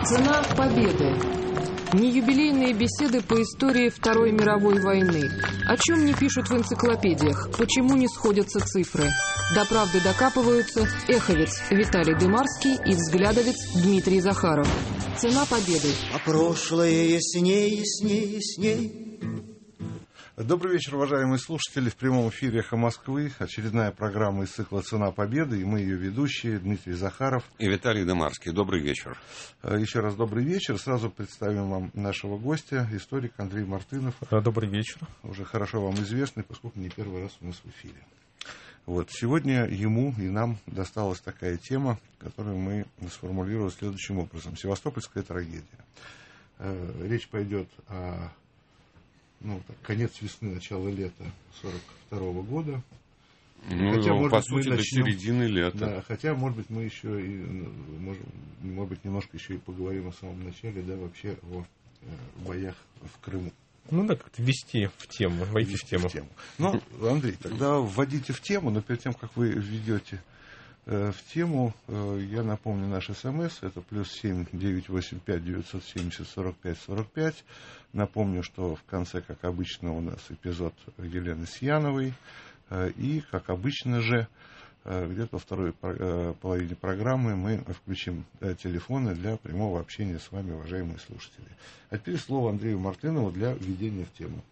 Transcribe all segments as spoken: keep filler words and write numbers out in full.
Цена победы. Не юбилейные беседы по истории Второй мировой войны. О чем не пишут в энциклопедиях, почему не сходятся цифры. До правды докапываются эховец Виталий Дымарский и взглядовец Дмитрий Захаров. Цена победы. А прошлое ясней, ясней, ясней. Добрый вечер, уважаемые слушатели. В прямом эфире «Эхо Москвы». Очередная программа из цикла «Цена победы». И мы ее ведущие Дмитрий Захаров и Виталий Дымарский. Добрый вечер. Еще раз добрый вечер. Сразу представим вам нашего гостя, историк Андрей Мартынов. Добрый вечер. Уже хорошо вам известный, поскольку не первый раз у нас в эфире. Вот. Сегодня ему и нам досталась такая тема, которую мы сформулировали следующим образом. Севастопольская трагедия. Речь пойдет о ну, так, конец весны, начало лета сорок второго года. Ну, хотя, может по быть, сути, мы до начнем... середины лета. Да, хотя, может быть, мы еще и, может, может быть, немножко еще и поговорим о самом начале, да, вообще о э, боях в Крыму. Ну да, как-то ввести в тему, войти ввести в тему. в тему. Ну, Андрей, тогда вводите в тему, но перед тем, как вы введете э, в тему, э, я напомню наш СМС, это плюс семь девятьсот восемьдесят пять девятьсот семьдесят сорок пять сорок пять. Напомню, что в конце, как обычно, у нас эпизод Елены Сияновой. И, как обычно же, где-то во второй половине программы мы включим телефоны для прямого общения с вами, уважаемые слушатели. А теперь слово Андрею Мартынову для введения в тему.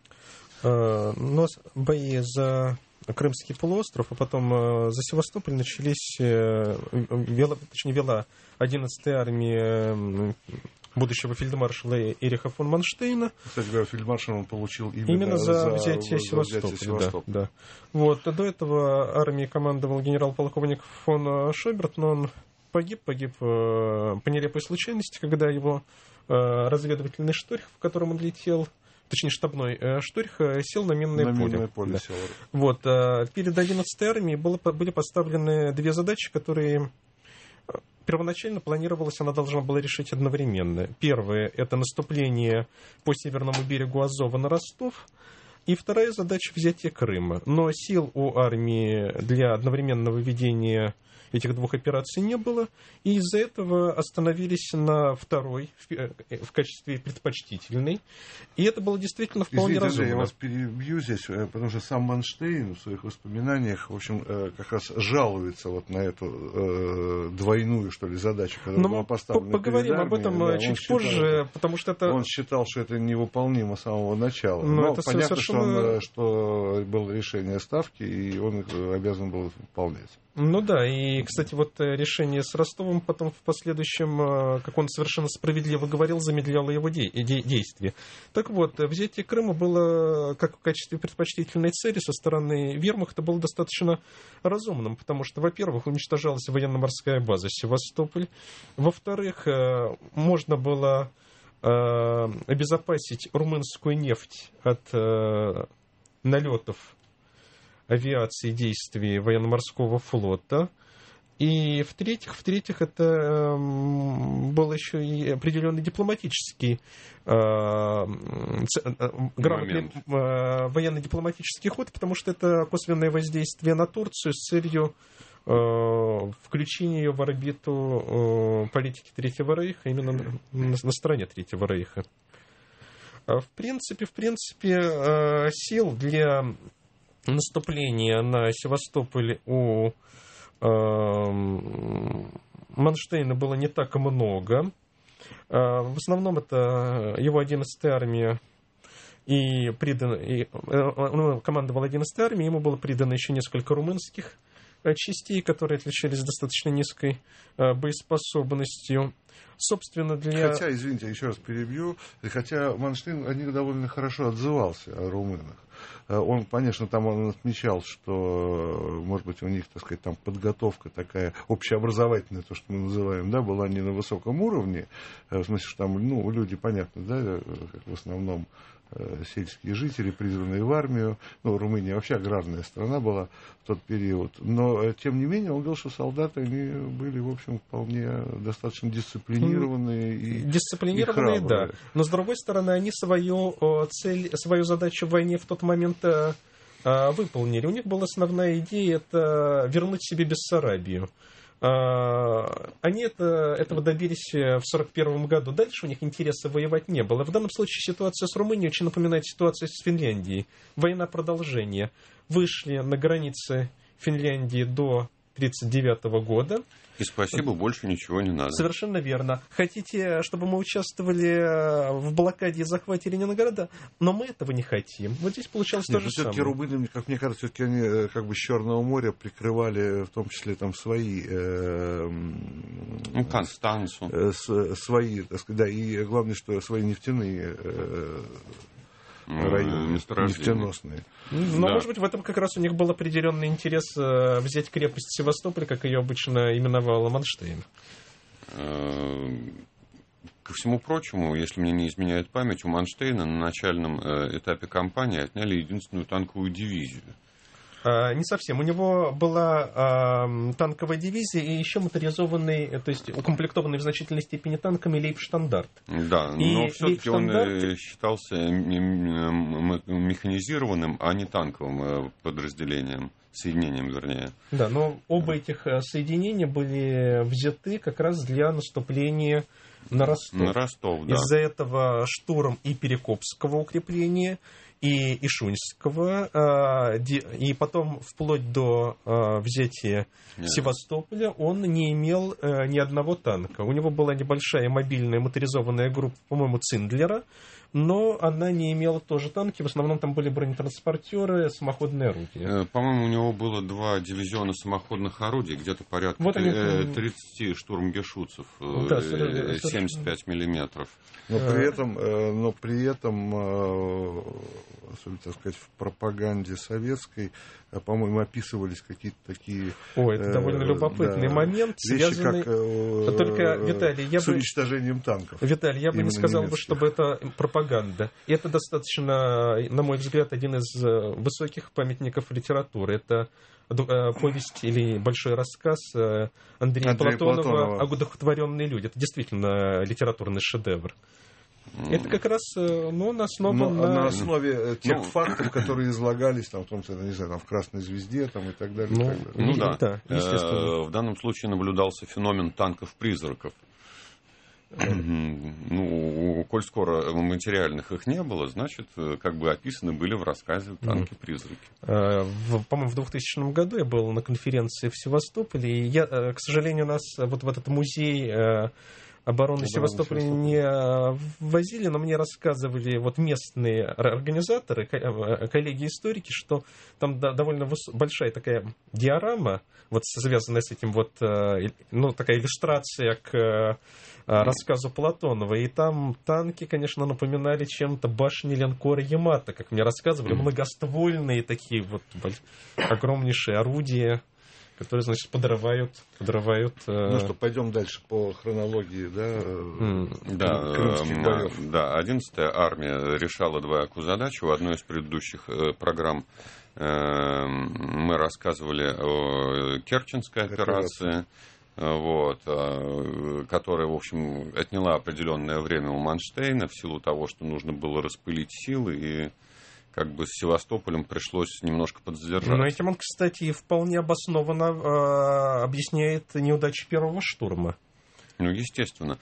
У нас бои за Крымский полуостров, а потом за Севастополь начались, вела, точнее, вела одиннадцатая армия будущего фельдмаршала Эриха фон Манштейна. Кстати говоря, фельдмаршал он получил именно, именно за, за взятие за Севастополя. взятие Севастополя. Да, да. Вот, до этого армией командовал генерал-полковник фон Шоберт, но он погиб, погиб по нелепой случайности, когда его разведывательный шторх, в котором он летел, точнее штабной шторх, сел на минное на поле. Минное поле да. сел. Вот, перед одиннадцатой армией было, были поставлены две задачи, которые... Первоначально планировалось, она должна была решить одновременно. Первое – это наступление по северному берегу Азова на Ростов. И вторая задача – взятие Крыма. Но сил у армии для одновременного ведения этих двух операций не было. И из-за этого остановились на второй в качестве предпочтительной. И это было действительно вполне Извините, разумно. Я вас перебью здесь, потому что сам Манштейн в своих воспоминаниях, в общем, как раз жалуется вот на эту э, двойную, что ли, задачу, которая Но была поставлена. Поговорим перед об этом армией, да, чуть считал, позже, потому что это... Он считал, что это невыполнимо с самого начала. Но Но это понятно, совершенно... что, он, что было решение ставки, и он обязан был выполнять. Ну да, и, кстати, вот решение с Ростовом потом в последующем, как он совершенно справедливо говорил, замедляло его де- де- действия. Так вот, взятие Крыма было, как в качестве предпочтительной цели со стороны вермахта, было достаточно разумным, потому что, во-первых, уничтожалась военно-морская база Севастополь, во-вторых, можно было обезопасить румынскую нефть от налетов авиации, действий военно-морского флота. И в-третьих, в-третьих, это э, был еще и определенный дипломатический, э, э, грамотный э, военно-дипломатический ход, потому что это косвенное воздействие на Турцию с целью э, включения ее в орбиту э, политики Третьего Рейха, именно на, на, на стороне Третьего Рейха. В принципе, в принципе, э, сил для наступление на Севастополь у э, Манштейна было не так много. Э, в основном это его одиннадцатая армия и, придан, и э, он командовал одиннадцатой армией, ему было придано еще несколько румынских э, частей, которые отличались достаточно низкой э, боеспособностью. Собственно, для... Хотя, извините, я еще раз перебью, хотя Манштейн о них довольно хорошо отзывался, о румынах. Он, конечно, там он отмечал, что, может быть, у них, так сказать, там подготовка такая общеобразовательная, то, что мы называем, да, была не на высоком уровне, в смысле, что там, ну, люди, понятно, да, как в основном сельские жители, призванные в армию. Ну, Румыния вообще аграрная страна была в тот период. Но, тем не менее, он говорил, что солдаты, они были, в общем, вполне достаточно дисциплинированные. И, дисциплинированные, и да. Но, с другой стороны, они свою цель, свою задачу в войне в тот момент выполнили. У них была основная идея — это вернуть себе Бессарабию. Они это, этого добились в сорок первом году. Дальше у них интереса воевать не было. В данном случае ситуация с Румынией очень напоминает ситуацию с Финляндией. Война продолжения. Вышли на границы Финляндии до тридцать девятого года. И спасибо, больше ничего не надо. Совершенно верно. Хотите, чтобы мы участвовали в блокаде и захвате Ленинграда? Но мы этого не хотим. Вот здесь получалось Нет, то же все-таки самое. румыны, как мне кажется, все-таки они как бы с Черного моря прикрывали, в том числе там свои, э, ну, Констанцу. Э, с, свои, так сказать, да, и главное, что свои нефтяные э, районы, нефтеносные. Но, да. может быть, в этом как раз у них был определенный интерес э, взять крепость Севастополь, как ее обычно именовал Манштейн. Ко всему прочему, если мне не изменяет память, у Манштейна на начальном этапе кампании отняли единственную танковую дивизию. А, не совсем. У него была а, танковая дивизия и еще моторизованный, то есть укомплектованный в значительной степени танками лейбштандарт. Да, и но все-таки он лейбштандарт... считался механизированным, а не танковым подразделением, соединением, вернее. Да, но оба этих соединения были взяты как раз для наступления на Ростов. На Ростов, да. Из-за этого штурм и Перекопского укрепления, и Ишуньского, и потом вплоть до взятия Нет. Севастополя он не имел ни одного танка. У него была небольшая мобильная моторизованная группа, по-моему, Циндлера, но она не имела тоже танки. В основном там были бронетранспортеры, самоходные орудия. По-моему, у него было два дивизиона самоходных орудий, где-то порядка вот они... тридцать штурмгешутцев, да, семьдесят пять миллиметров. Но при этом, но при этом, особенно, так сказать, в пропаганде советской, по-моему, описывались какие-то такие... О, это довольно любопытный да, момент, связанный... Как, Только, Виталий, я с бы... уничтожением танков. Виталий, я бы не сказал бы, чтобы это пропаганда. Это достаточно, на мой взгляд, один из высоких памятников литературы. Это повесть или большой рассказ Андрея, Андрея Платонова, Платонова «Одухотворенные люди». Это действительно литературный шедевр. Это как раз, ну, на основе... На, на... на основе тех ну, фактов, которые излагались там, в том числе, не знаю, там, в «Красной звезде» там, и так далее. Ну, и так далее. ну да, да естественно. В данном случае наблюдался феномен танков-призраков. Ну, коль скоро материальных их не было, значит, как бы описаны были в рассказе танки-призраки. В, по-моему, в двухтысячном году я был на конференции в Севастополе, и я, к сожалению, нас вот в этот музей обороны Севастополя не ввозили, но мне рассказывали вот местные организаторы, коллеги-историки, что там довольно большая такая диорама, вот связанная с этим вот, ну, такая иллюстрация к рассказу Платонова, и там танки, конечно, напоминали чем-то башни линкора Ямато, как мне рассказывали, многоствольные такие вот огромнейшие орудия, которые, значит, подрывают... подрывают ну что, пойдем дальше по хронологии, да? Mm. Да, э, да, одиннадцатая армия решала двоякую задачу. В одной из предыдущих э, программ э, мы рассказывали о Керченской операции, вот, которая, в общем, отняла определенное время у Манштейна в силу того, что нужно было распылить силы, и как бы с Севастополем пришлось немножко подзадержаться. Но этим он, кстати, вполне обоснованно э, объясняет неудачу первого штурма. Ну, естественно.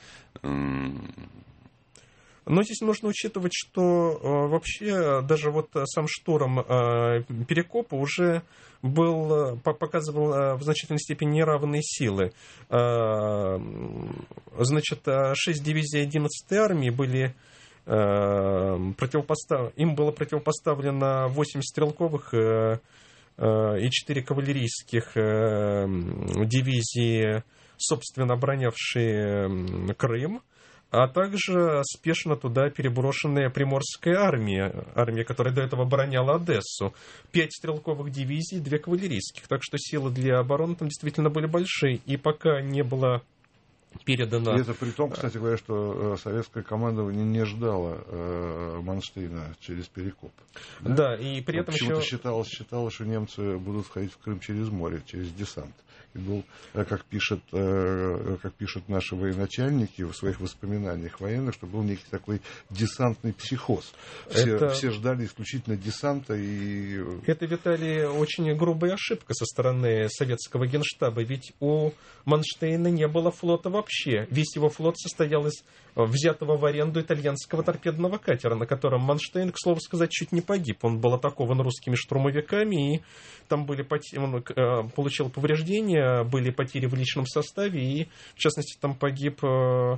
Но здесь нужно учитывать, что э, вообще даже вот сам штурм э, Перекопа уже был, показывал э, в значительной степени неравные силы. Э, значит, шесть дивизий одиннадцатой армии были... Противопостав... Им было противопоставлено восемь стрелковых и четыре кавалерийских дивизии, собственно, оборонявшие Крым, а также спешно туда переброшенная Приморская армия, армия, которая до этого обороняла Одессу. Пять стрелковых дивизий, две кавалерийских. Так что силы для обороны там действительно были большие. И пока не было передано... И это при том, кстати говоря, что советское командование не ждало э, Манштейна через Перекоп. Да, да и при этом почему-то еще... считалось, считалось, что немцы будут входить в Крым через море, через десант. И был, как пишет, как пишут наши военачальники в своих воспоминаниях военных, что был некий такой десантный психоз. Все, это... все ждали исключительно десанта. И... Это, Виталий, очень грубая ошибка со стороны советского генштаба. Ведь у Манштейна не было флота вообще. Весь его флот состоял из взятого в аренду итальянского торпедного катера, на котором Манштейн, к слову сказать, чуть не погиб. Он был атакован русскими штурмовиками, и там были потери, он э, получил повреждения, были потери в личном составе, и, в частности, там погиб э,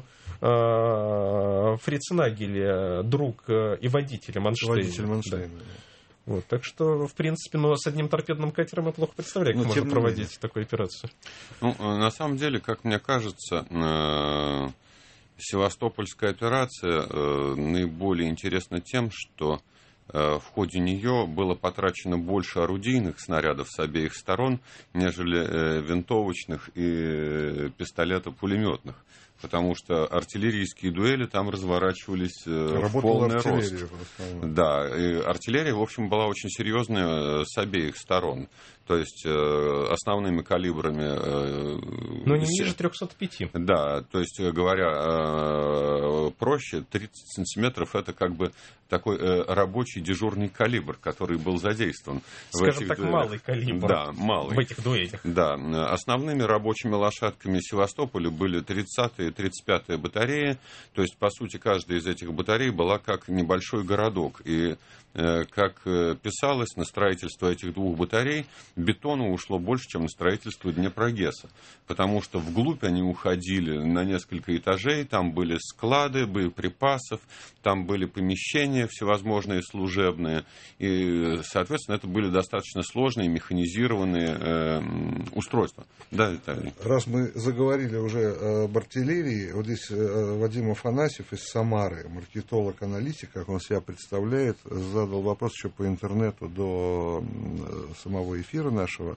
э, Фриц Нагель, друг э, и водитель Манштейна. Водитель Манштейна, да. Вот, так что, в принципе, ну, с одним торпедным катером я плохо представляю, как можно проводить менее. такую операцию. Ну, на самом деле, как мне кажется, э, Севастопольская операция э, наиболее интересна тем, что э, в ходе нее было потрачено больше орудийных снарядов с обеих сторон, нежели э, винтовочных и э, пистолетов-пулеметных. Потому что артиллерийские дуэли там разворачивались э, в полный рост. Да, и артиллерия, в общем, была очень серьезная с обеих сторон. То есть э, основными калибрами... Э, Но не ниже триста пять. Да, то есть, говоря э, проще, тридцать сантиметров это как бы такой э, рабочий дежурный калибр, который был задействован. Скажем так, дуэлях. Малый калибр. Да, малый. В этих дуэлях. Да, основными рабочими лошадками Севастополя были тридцатая и тридцать пятая батареи. То есть, по сути, каждая из этих батарей была как небольшой городок. И э, как писалось, на строительство этих двух батарей бетона ушло больше, чем на строительство Днепрогэса. Потому что вглубь они уходили на несколько этажей, там были склады боеприпасов, там были помещения всевозможные служебные. И, соответственно, это были достаточно сложные механизированные э, устройства. Да, Виталий? Раз мы заговорили уже об артиллерии, вот здесь Вадим Афанасьев из Самары, маркетолог-аналитик, как он себя представляет, задал вопрос еще по интернету до самого эфира нашего,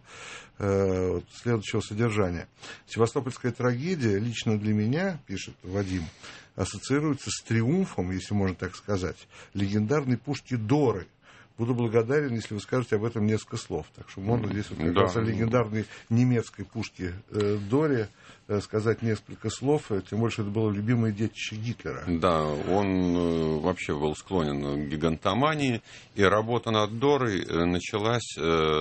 э, следующего содержания. Севастопольская трагедия лично для меня, пишет Вадим, ассоциируется с триумфом, если можно так сказать, легендарной пушки Доры. Буду благодарен, если вы скажете об этом несколько слов. Так что можно здесь вот как да. раз о легендарной немецкой пушке э, Доре э, сказать несколько слов, тем больше это было любимое детище Гитлера. Да, он э, вообще был склонен к гигантомании, и работа над Дорой началась э,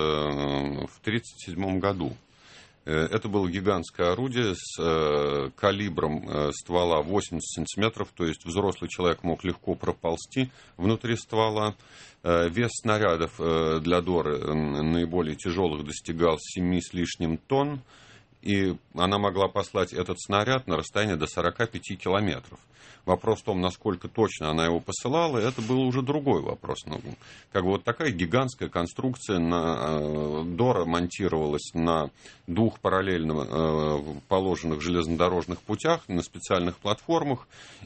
в тридцать седьмом году. Это было гигантское орудие с э, калибром э, ствола восемьдесят сантиметров, то есть взрослый человек мог легко проползти внутри ствола. Э, вес снарядов э, для Доры э, наиболее тяжелых достигал семи с лишним тонн, и она могла послать этот снаряд на расстояние до сорока пяти километров. Вопрос в том, насколько точно она его посылала, это был уже другой вопрос. Ну, как бы вот такая гигантская конструкция на, э, Дора монтировалась на двух параллельно э, положенных железнодорожных путях, на специальных платформах,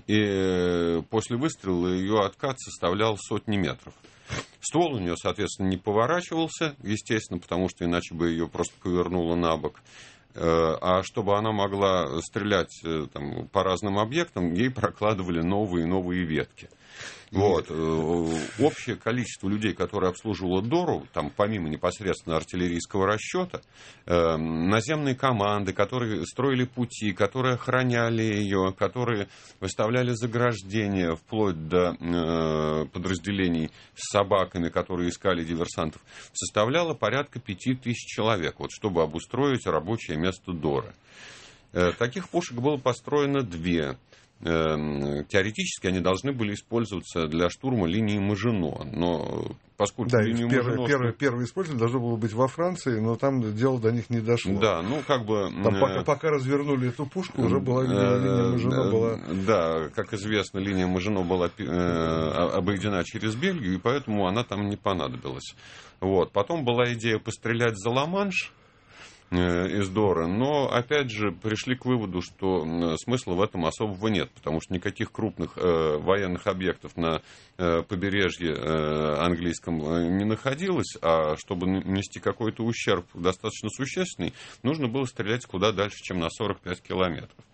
и после выстрела ее откат составлял сотни метров. Ствол у нее, соответственно, не поворачивался, естественно, потому что иначе бы ее просто повернуло на бок. А чтобы она могла стрелять там, по разным объектам, ей прокладывали новые и новые ветки. Вот. Общее количество людей, которые обслуживало Дору, там, помимо непосредственно артиллерийского расчета, э, наземные команды, которые строили пути, которые охраняли ее, которые выставляли заграждения, вплоть до э, подразделений с собаками, которые искали диверсантов, составляло порядка пяти тысяч человек, вот, чтобы обустроить рабочее место Доры. Э, таких пушек было построено две. Теоретически они должны были использоваться для штурма линии Мажино, но поскольку да, линию первое, Мажино... Первое, первое использование должно было быть во Франции, но там дело до них не дошло. Да, ну как бы... Там, пока, пока развернули эту пушку, уже была линия, линия Мажино была... Да, как известно, линия Мажино была обойдена через Бельгию, и поэтому она там не понадобилась. Вот. Потом была идея пострелять за Ла-Манш из Доры, но, опять же, пришли к выводу, что смысла в этом особого нет, потому что никаких крупных э, военных объектов на э, побережье э, английском не находилось, а чтобы нанести какой-то ущерб достаточно существенный, нужно было стрелять куда дальше, чем на сорок пять километров.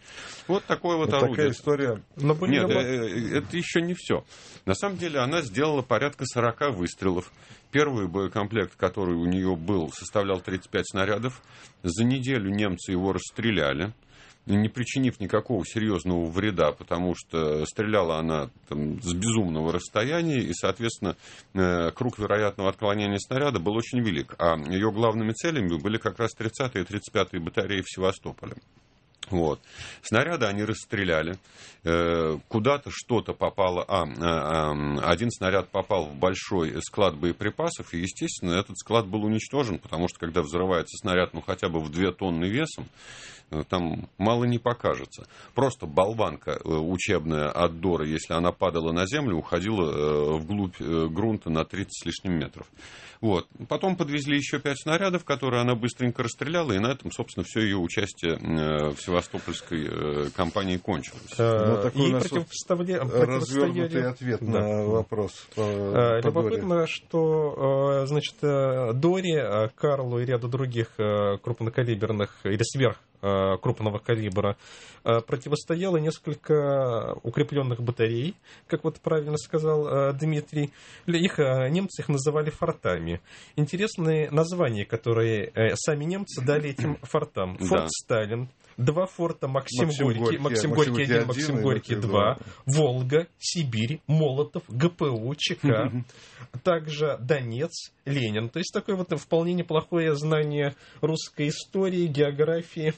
Вот такое вот, вот орудие. Такая история. Но Нет, это еще не все. На самом деле она сделала порядка сорока выстрелов. Первый боекомплект, который у нее был, составлял тридцать пять снарядов. За неделю немцы его расстреляли, не причинив никакого серьезного вреда, потому что стреляла она там с безумного расстояния, и, соответственно, круг вероятного отклонения снаряда был очень велик. А ее главными целями были как раз тридцатые и тридцать пятые батареи в Севастополе. Вот. Снаряды они расстреляли. Куда-то что-то попало. А, один снаряд попал в большой склад боеприпасов, и, естественно, этот склад был уничтожен, потому что, когда взрывается снаряд, ну, хотя бы в две тонны весом, там мало не покажется. Просто болванка учебная от Доры, если она падала на землю, уходила вглубь грунта на тридцать с лишним метров. Вот. Потом подвезли еще пять снарядов, которые она быстренько расстреляла, и на этом, собственно, все ее участие в севастопольской кампании кончилось. Ну, такой и противопоставля... развернутый ответ да. на вопрос. По, Любопытно, по что, значит, Доре, Карлу и ряду других крупнокалиберных или сверх крупного калибра противостояло несколько укрепленных батарей, как вот правильно сказал Дмитрий. Их, немцы их называли фортами. Интересные названия, которые сами немцы дали этим фортам. Форт да. Сталин, два форта Максим, Максим Горький, Максим Горький один, Максим Горький два, Волга, Сибирь, Молотов, ГПУ, ЧК, также Донец, Ленин. То есть такое вот вполне неплохое знание русской истории, географии.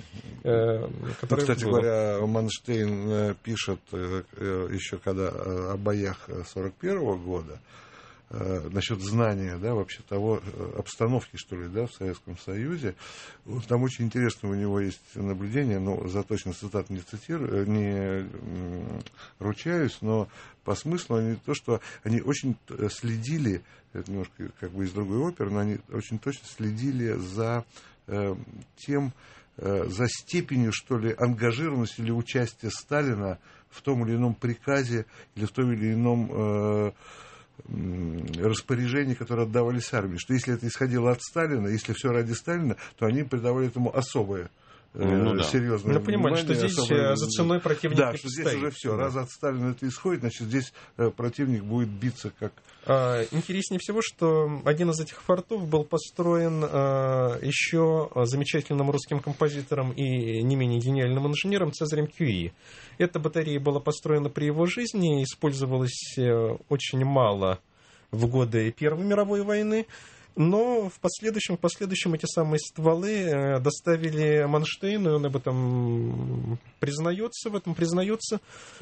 Ну, кстати было. говоря, Манштейн пишет еще когда о боях сорок первого года насчет знания, да, вообще того, обстановки, что ли, да, в Советском Союзе. Там очень интересно у него есть наблюдение, но за точно цитат не цитирую, не ручаюсь, но по смыслу они то, что они очень следили, это немножко как бы из другой оперы, но они очень точно следили за э, тем, за степенью, что ли, ангажированности или участия Сталина в том или ином приказе или в том или ином э, распоряжении, которое отдавались армии. Что если это исходило от Сталина, если все ради Сталина, то они придавали этому особое ну, да. серьезное ну, внимание. Ну, понимаете, что здесь особое... за ценой противник Да, что здесь стоит. Уже все. Да. Раз от Сталина это исходит, значит, здесь противник будет биться как... А, интереснее всего, что один из этих фортов был построен а, еще замечательным русским композитором и не менее гениальным инженером Цезарем Кюи. Эта батарея была построена при его жизни, использовалась очень мало в годы Первой мировой войны. Но в последующем, в последующем эти самые стволы доставили Манштейну, и он об этом признается, в этом признается,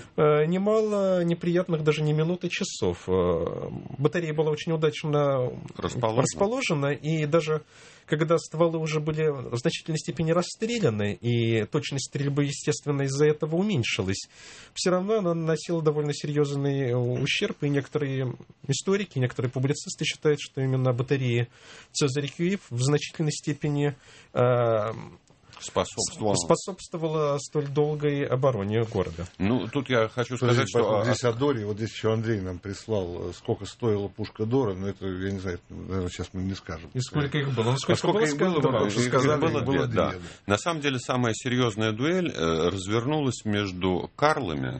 немало неприятных даже не минут и часов. Батарея была очень удачно расположена, расположена и даже когда стволы уже были в значительной степени расстреляны, и точность стрельбы, естественно, из-за этого уменьшилась, все равно она наносила довольно серьезный ущерб, и некоторые историки, некоторые публицисты считают, что именно батарея Цезарь Кюи в значительной степени э, способствовала. способствовала столь долгой обороне города. Ну, тут я хочу сказать, Подожди, что... Здесь о Доре, вот здесь еще Андрей нам прислал, сколько стоила пушка Дора, но это, я не знаю, наверное, сейчас мы не скажем. И сколько их было? Ну, сколько, а сколько было, их было? Два, было, сказали, было, было две, да. две. На самом деле, самая серьезная дуэль э, развернулась между Карлами.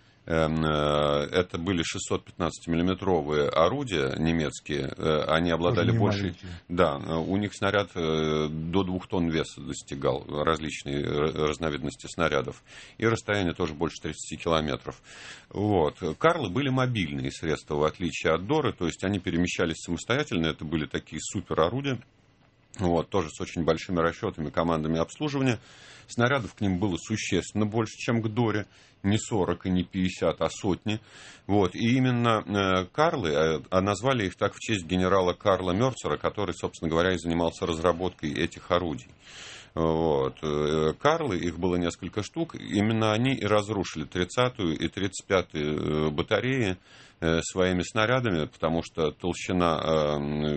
Это были шестьсот пятнадцатимиллиметровые орудия немецкие. Они обладали большей... Да, у них снаряд до двух тонн веса достигал, различные разновидности снарядов. И расстояние тоже больше тридцати километров. Вот. Карлы были мобильные средства, в отличие от Доры. То есть они перемещались самостоятельно. Это были такие суперорудия. Вот, тоже с очень большими расчетами, командами обслуживания. Снарядов к ним было существенно больше, чем к Доре. Не сорок и не пятьдесят, а сотни. Вот. И именно э, Карлы, а назвали их так в честь генерала Карла Мёрцера, который, собственно говоря, и занимался разработкой этих орудий. Вот. Карлы, их было несколько штук, именно они и разрушили тридцатую и тридцать пятую батареи своими снарядами, потому что толщина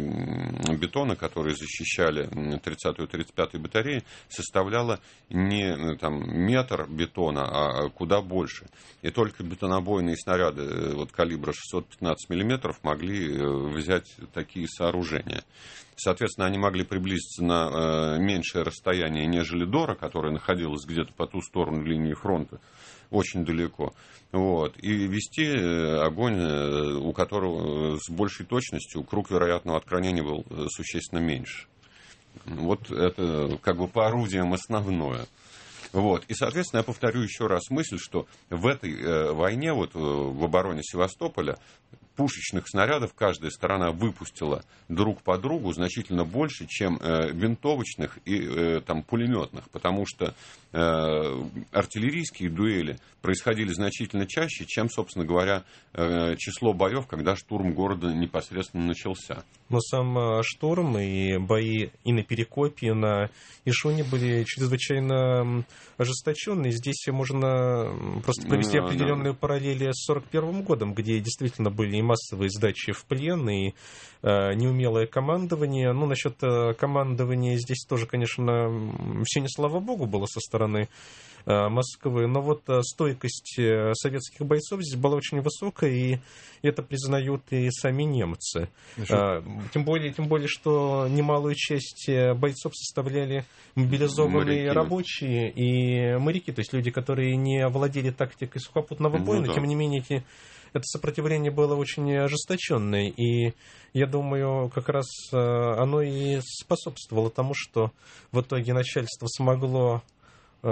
бетона, который защищали тридцатую тридцать пятую батареи, составляла не там, метр бетона, а куда больше. И только бетонобойные снаряды вот, калибра шестьсот пятнадцать миллиметров могли взять такие сооружения. Соответственно, они могли приблизиться на меньшее расстояние, нежели Дора, которая находилась где-то по ту сторону линии фронта, очень далеко. Вот, и вести огонь, у которого с большей точностью круг вероятного отклонения был существенно меньше. Вот это как бы по орудиям основное. Вот. И, соответственно, я повторю еще раз мысль, что в этой э, войне, вот, в обороне Севастополя, пушечных снарядов каждая сторона выпустила друг по другу значительно больше, чем э, винтовочных и э, там, пулеметных, потому что э, артиллерийские дуэли происходили значительно чаще, чем, собственно говоря, э, число боев, когда штурм города непосредственно начался. Но сам э, штурм и бои и на Перекопе, и на Ишуне были чрезвычайно ожесточенные. Здесь можно просто провести да, определенные да. параллели с сорок первым годом, где действительно были и массовые сдачи в плен, и э, неумелое командование. Ну, насчет э, командования здесь тоже, конечно, все не слава богу было со стороны э, Москвы, но вот э, стойкость э, советских бойцов здесь была очень высокая, и это признают и сами немцы. Э, тем более, тем более, что немалую часть бойцов составляли мобилизованные моряки. Рабочие и моряки, то есть люди, которые не владели тактикой сухопутного боя, ну, но да. тем не менее эти это сопротивление было очень ожесточенное, и я думаю, как раз оно и способствовало тому, что в итоге начальство смогло э,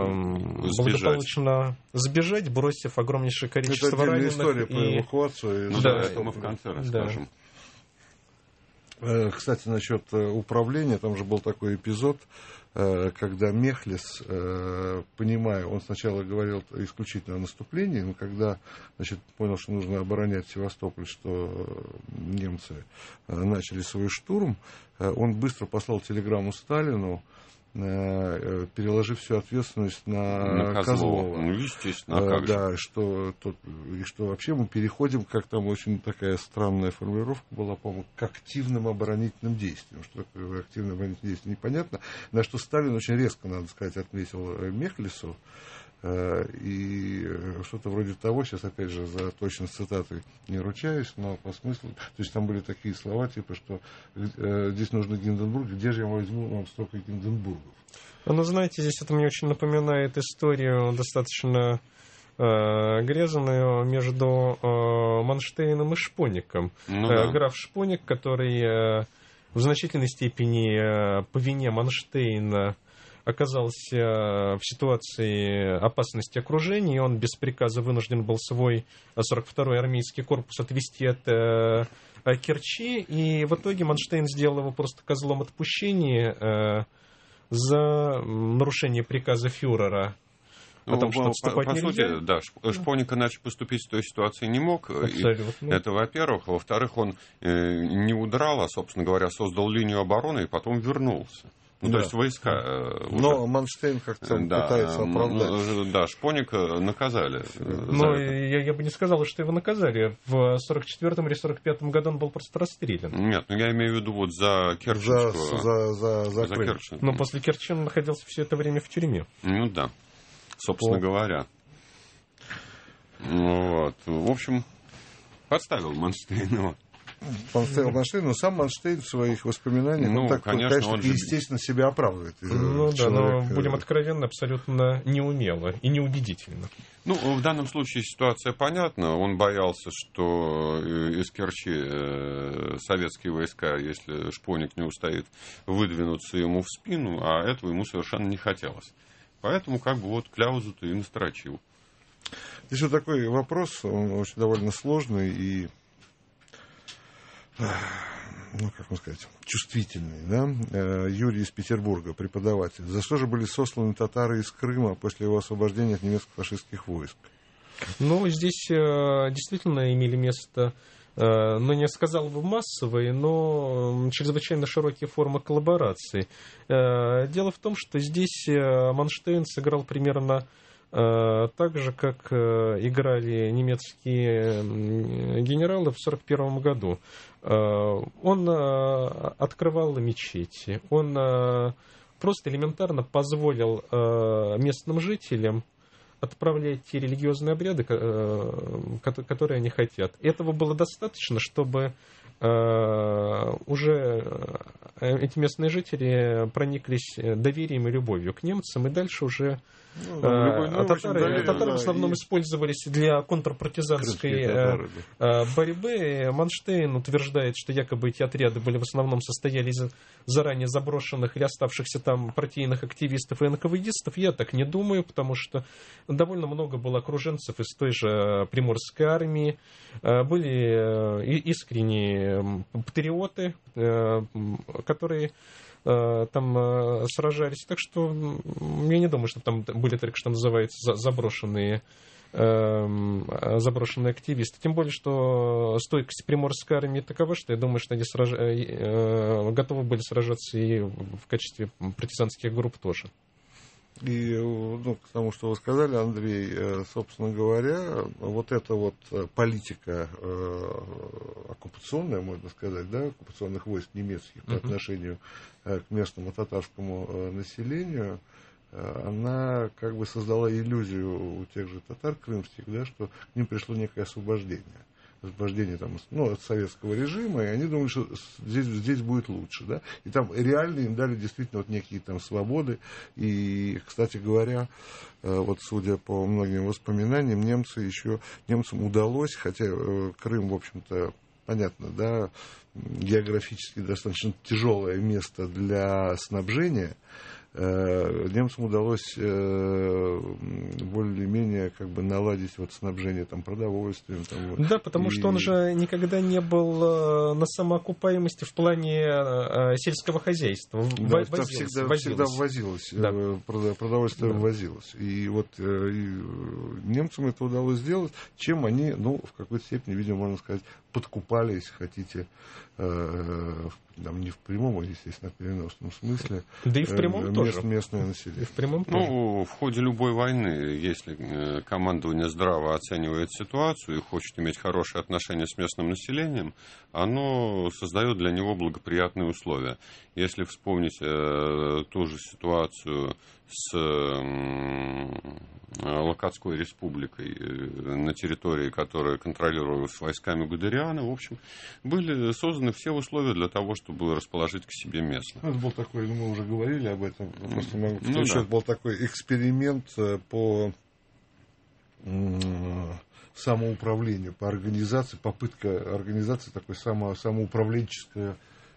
благополучно сбежать, бросив огромнейшее количество это раненых. История и... про эвакуацию. Ну, да, да, это мы в конце расскажем. Да. Кстати, насчет управления, там же был такой эпизод, когда Мехлис, понимая, он сначала говорил исключительно о наступлении, но когда, значит, понял, что нужно оборонять Севастополь, что немцы начали свой штурм, он быстро послал телеграмму Сталину, переложив всю ответственность на, на Козлова. Козлова. Ну, естественно, а как да, же? что, тот, и что вообще мы переходим, как там очень такая странная формулировка была, по-моему, к активным оборонительным действиям. Что такое активное оборонительное действие, непонятно. На что Сталин очень резко, надо сказать, отметил Мехлису. И что-то вроде того, сейчас опять же за точность цитаты не ручаюсь, но по смыслу, то есть там были такие слова, типа, что э, здесь нужно Гинденбург, где же я возьму вам столько Гинденбургов? Ну, знаете, здесь это мне очень напоминает историю достаточно э, грязную между э, Манштейном и Шпоником. Ну, э, да. Граф Шпоник, который э, в значительной степени э, по вине Манштейна оказался в ситуации опасности окружения, и он без приказа вынужден был свой сорок второй армейский корпус отвести от э, Керчи, и в итоге Манштейн сделал его просто козлом отпущения э, за нарушение приказа фюрера. Ну, Потому что отступать по, по нельзя. сути, да, Шпоник иначе поступить в той ситуации не мог. Абсолютно. Это, во-первых. Во-вторых, он э, не удрал, а, собственно говоря, создал линию обороны и потом вернулся. Ну, да. То есть войска э, уже... Но Манштейн как-то да, пытается оправдать. Ну, да, Шпоника наказали. Но я, я бы не сказал, что его наказали. В сорок четвёртом или сорок пятом году он был просто расстрелян. Нет, ну я имею в виду вот за Керченскую. За, за, за, за, за Керчь. Но после Керчи он находился все это время в тюрьме. Ну да, собственно О. говоря. Вот. В общем, подставил Манштейна. Подставил Манштейн, но сам Манштейн в своих воспоминаниях, ну, он так, конечно, конечно, он же... естественно, себя оправдывает. Ну да, но будем откровенны, абсолютно неумело и неубедительно. Ну, в данном случае ситуация понятна. Он боялся, что из Керчи советские войска, если Шпоник не устоит, выдвинутся ему в спину, а этого ему совершенно не хотелось. Поэтому как бы вот кляузу-то и настрочил. Здесь вот такой вопрос, он очень довольно сложный и, ну, как можно сказать, чувствительный, да? Юрий из Петербурга, преподаватель. За что же были сосланы татары из Крыма после его освобождения от немецких фашистских войск? Ну, здесь э, действительно имели место, э, ну, не сказал бы массовые, но чрезвычайно широкие формы коллаборации. Э, дело в том, что здесь Манштейн сыграл примерно так же, как играли немецкие генералы в сорок первом году. Он открывал мечети, он просто элементарно позволил местным жителям отправлять те религиозные обряды, которые они хотят. Этого было достаточно, чтобы уже эти местные жители прониклись доверием и любовью к немцам, и дальше уже ну, а, татары, доверие, татары да, в основном и... использовались для контрпартизанской татары, да. борьбы. Манштейн утверждает, что якобы эти отряды были в основном состояли из заранее заброшенных или оставшихся там партийных активистов и эн ка вэ дистов. Я так не думаю, потому что довольно много было окруженцев из той же Приморской армии. Были искренние патриоты, которые там сражались. Так что я не думаю, что там были только, что называется, заброшенные, заброшенные активисты. Тем более, что стойкость Приморской армии такова, что я думаю, что они сраж... готовы были сражаться и в качестве партизанских групп тоже. И ну, к тому, что вы сказали, Андрей, собственно говоря, вот эта вот политика э, оккупационная, можно сказать, да, оккупационных войск немецких по отношению э, к местному татарскому э, населению, э, она как бы создала иллюзию у тех же татар крымских, да, что к ним пришло некое освобождение. освобождение там, ну, от советского режима, и они думали, что здесь, здесь будет лучше, да, и там реально им дали действительно вот некие там свободы, и, кстати говоря, вот судя по многим воспоминаниям, немцы еще, немцам удалось, хотя Крым, в общем-то, понятно, да, географически достаточно тяжелое место для снабжения, немцам удалось более-менее как бы наладить вот снабжение там, продовольствием. Там, да, потому и... что он же никогда не был на самоокупаемости в плане сельского хозяйства. Да, возилось, всегда, возилось. всегда ввозилось, да. продовольствие да. ввозилось. И вот и немцам это удалось сделать, чем они, ну, в какой-то степени, видимо, можно сказать, подкупали, если хотите, э, там, не в прямом, а, естественно, в переносном смысле. Да и в прямом э, тоже. Мест, местное население. И в прямом ну, тоже. В ходе любой войны, если командование здраво оценивает ситуацию и хочет иметь хорошие отношения с местным населением, оно создает для него благоприятные условия. Если вспомнить э, ту же ситуацию с э, Локотской республикой, э, на территории, которая контролировалась войсками Гудериана, в общем, были созданы все условия для того, чтобы расположить к себе местных. Это был такой, мы уже говорили об этом, просто могу ну, да. был такой эксперимент по самоуправлению, по организации, попытка организации такой само, самоуправленческой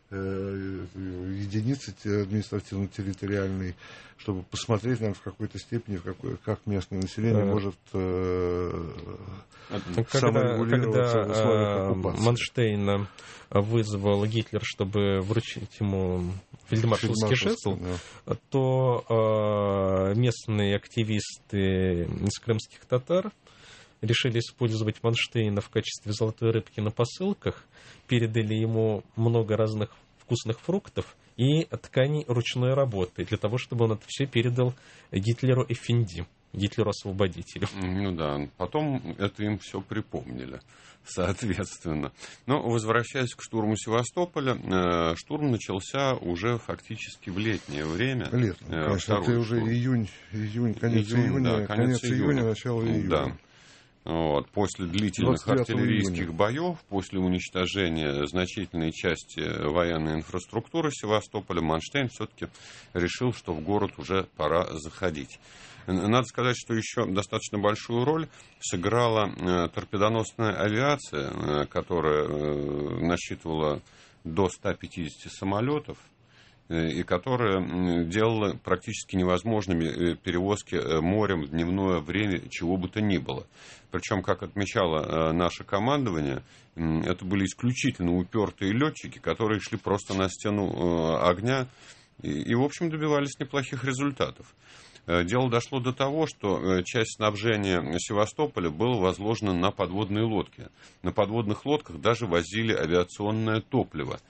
единицы административно-территориальной, чтобы посмотреть, наверное, в какой-то степени, в какой, как местное население да. может э, саморегулироваться когда, в условиях оккупации. Манштейна вызвал Гитлер, чтобы вручить ему фельдмаршалский жезл, да. то э, местные активисты из крымских татар решили использовать Манштейна в качестве золотой рыбки на посылках, передали ему много разных вкусных фруктов и тканей ручной работы, для того, чтобы он это все передал Гитлеру Эфенди, Гитлеру-освободителю. Ну да, потом это им все припомнили, соответственно. Но, возвращаясь к штурму Севастополя, штурм начался уже фактически в летнее время. Летом, конечно, это уже июнь, июнь, конец июнь, июня, да, конец, конец июня, июня, начало июня. Да. Вот, после длительных артиллерийских июня. боев, после уничтожения значительной части военной инфраструктуры Севастополя, Манштейн все-таки решил, что в город уже пора заходить. Надо сказать, что еще достаточно большую роль сыграла торпедоносная авиация, которая насчитывала до ста пятидесяти самолетов, и которая делала практически невозможными перевозки морем в дневное время чего бы то ни было. Причем, как отмечало наше командование, это были исключительно упертые летчики, которые шли просто на стену огня и, и в общем, добивались неплохих результатов. Дело дошло до того, что часть снабжения Севастополя была возложена на подводные лодки. На подводных лодках даже возили авиационное топливо.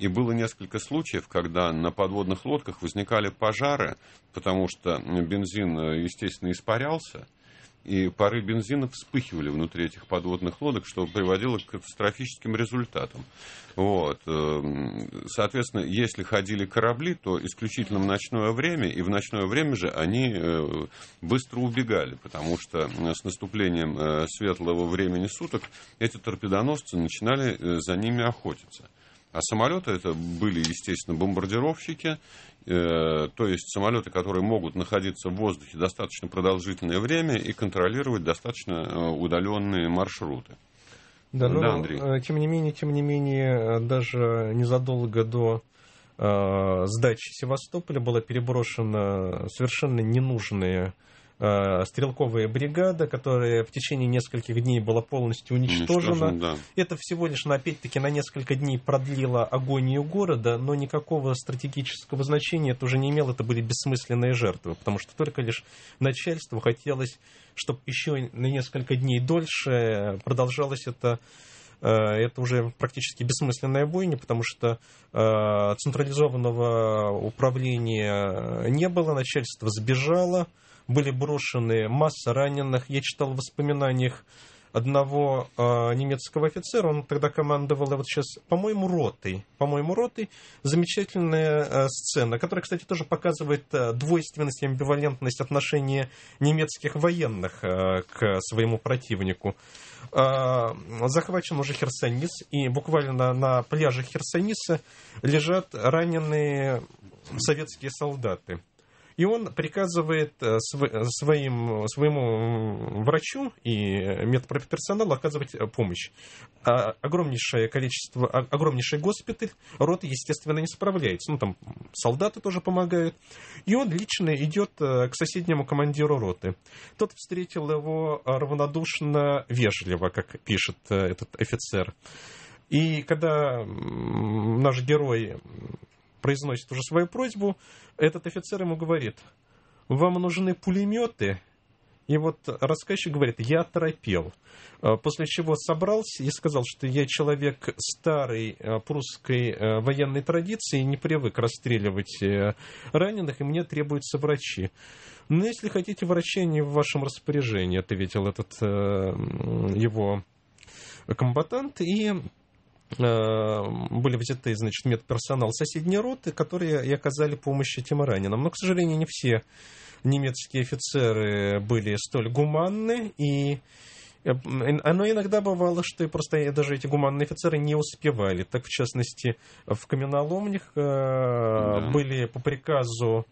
И было несколько случаев, когда на подводных лодках возникали пожары, потому что бензин, естественно, испарялся, и пары бензина вспыхивали внутри этих подводных лодок, что приводило к катастрофическим результатам. Вот. Соответственно, если ходили корабли, то исключительно в ночное время, и в ночное время же они быстро убегали, потому что с наступлением светлого времени суток эти торпедоносцы начинали за ними охотиться. А самолеты это были, естественно, бомбардировщики, э, то есть самолеты, которые могут находиться в воздухе достаточно продолжительное время и контролировать достаточно удаленные маршруты. Да, но, да, Андрей. Тем не менее, тем не менее, даже незадолго до э, сдачи Севастополя была переброшена совершенно ненужная стрелковая бригада, которая в течение нескольких дней была полностью уничтожена. Уничтожен, да. Это всего лишь, опять-таки, на несколько дней продлило агонию города, но никакого стратегического значения это уже не имело, это были бессмысленные жертвы, потому что только лишь начальству хотелось, чтобы еще на несколько дней дольше продолжалось это. Это уже практически бессмысленная бойня, потому что централизованного управления не было, начальство сбежало, были брошены масса раненых. Я читал в воспоминаниях одного э, немецкого офицера, он тогда командовал, вот сейчас, по-моему, ротой. По-моему, ротой. Замечательная э, сцена, которая, кстати, тоже показывает э, двойственность и амбивалентность отношения немецких военных э, к своему противнику. Э, захвачен уже Херсонес, и буквально на пляже Херсонеса лежат раненые советские солдаты. И он приказывает своим, своему врачу и медперсоналу оказывать помощь. Огромнейшее количество, огромнейший госпиталь, рота, естественно, не справляется. Ну, там солдаты тоже помогают. И он лично идет к соседнему командиру роты. Тот встретил его равнодушно, вежливо, как пишет этот офицер. И когда наш герой произносит уже свою просьбу, этот офицер ему говорит: вам нужны пулеметы? И вот рассказчик говорит: я оторопел. После чего собрался и сказал, что я человек старой прусской военной традиции, не привык расстреливать раненых, и мне требуются врачи. Но если хотите врачи, они в вашем распоряжении, ответил этот его комбатант. И были взяты, значит, медперсонал соседней роты, которые и оказали помощь этим раненым. Но, к сожалению, не все немецкие офицеры были столь гуманны, и оно иногда бывало, что просто даже эти гуманные офицеры не успевали. Так, в частности, в каменоломнях да. были по приказу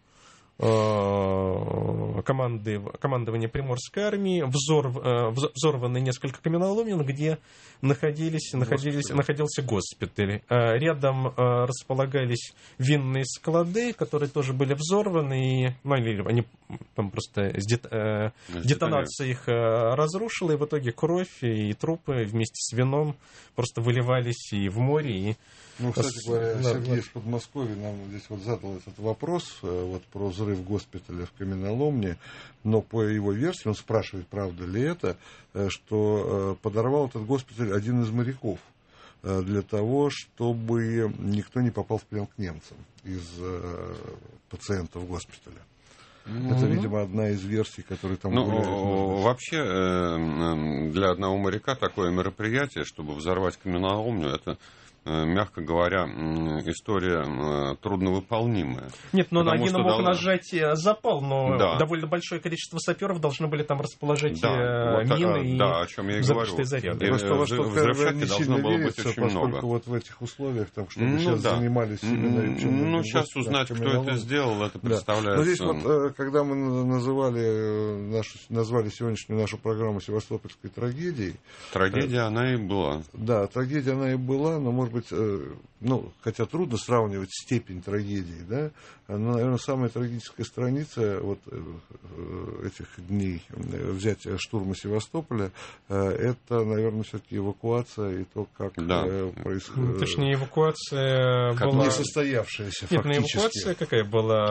команды, командования Приморской армии взор, взорваны несколько каменоломен, где находились, находились, находился госпиталь. Рядом располагались винные склады, которые тоже были взорваны, и ну, они там просто дет, детонация их разрушила, и в итоге кровь и трупы вместе с вином просто выливались и в море, и Ну, кстати говоря, да, Сергей из Подмосковья нам здесь вот задал этот вопрос вот, про взрыв госпиталя в каменоломне, но по его версии, он спрашивает, правда ли это, что подорвал этот госпиталь один из моряков для того, чтобы никто не попал в плен к немцам из пациентов госпиталя. Mm-hmm. Это, видимо, одна из версий, которые там ну, гуляют. Вообще, для одного моряка такое мероприятие, чтобы взорвать каменоломню, это, мягко говоря, история трудновыполнимая. Нет, но Потому один мог дол... нажать запал, но да. довольно большое количество саперов должны были там расположить да, мины вот, и да, о чем я и говорю. заряды. И просто что взрывчатки должно было быть верится, очень поскольку много. Вот в этих условиях, там, чтобы ну, сейчас да. занимались именно... Ну, сейчас узнать, кто это сделал, это представляется... Но здесь вот, когда мы называли, нашу, назвали сегодняшнюю нашу программу «Севастопольской трагедией». Трагедия э, она и была. Да, трагедия она и была, но, может быть, э, ну, хотя трудно сравнивать степень трагедии, да, но, наверное, самая трагическая страница вот э, этих дней взятия штурма Севастополя, э, это, наверное, все-таки эвакуация и то, как да. э, происходит. Точнее, эвакуация как была... несостоявшаяся Нет, фактически. Нет, эвакуация какая была?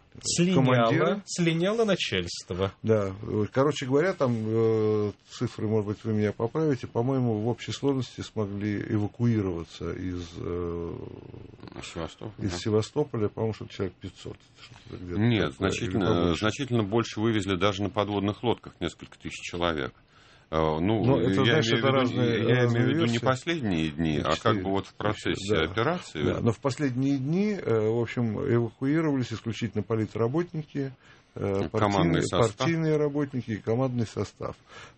Слиняло, слиняло начальство. Да, короче говоря, там э, цифры, может быть, вы меня поправите, по-моему, в общей сложности смогли эвакуироваться из, э, Севастополя, из да. Севастополя, по-моему, что-то человек пятьсот. Что-то Нет, значительно, значительно больше вывезли даже на подводных лодках, несколько тысяч человек. Ну, Но это, я знаешь, имею в виду, разные, я разные имею в виду не версии. последние дни, а как бы вот в процессе да. операции. Да, но в последние дни, в общем, эвакуировались исключительно политработники, партийные, партийные работники и командный состав.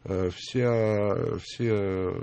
Вся, все...